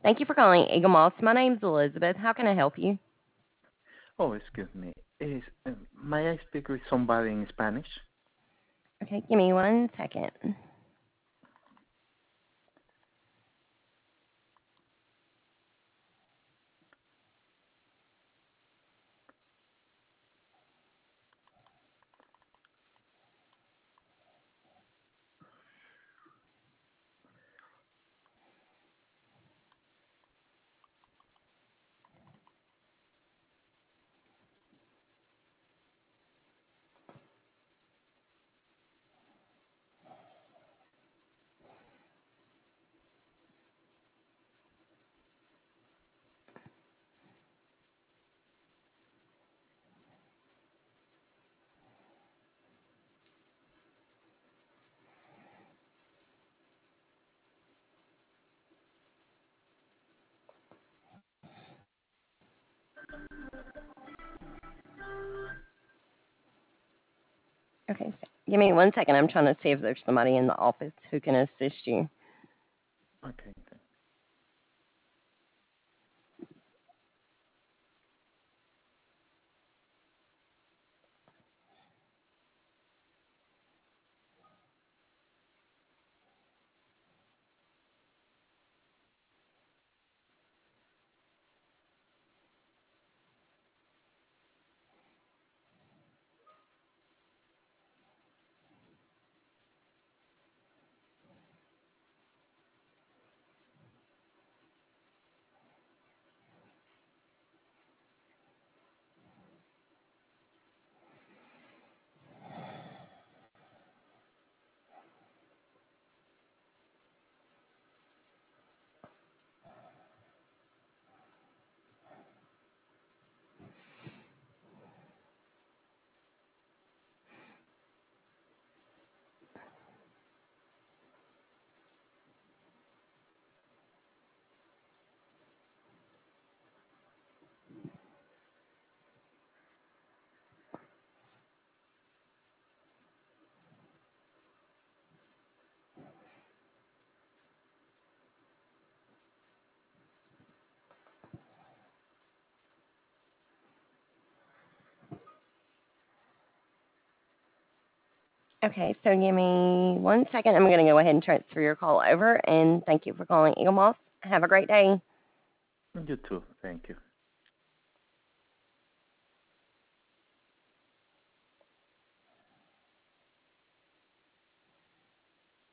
Thank you for calling Eagle Moss. My name's Elizabeth. How can I help you? Oh, excuse me. May I speak with somebody in Spanish? Okay, give me 1 second. Okay, so give me 1 second. I'm trying to see if there's somebody in the office who can assist you. Okay. Okay, so give me 1 second. I'm going to go ahead and transfer your call over. And thank you for calling Eagle Moss. Have a great day. You too. Thank you.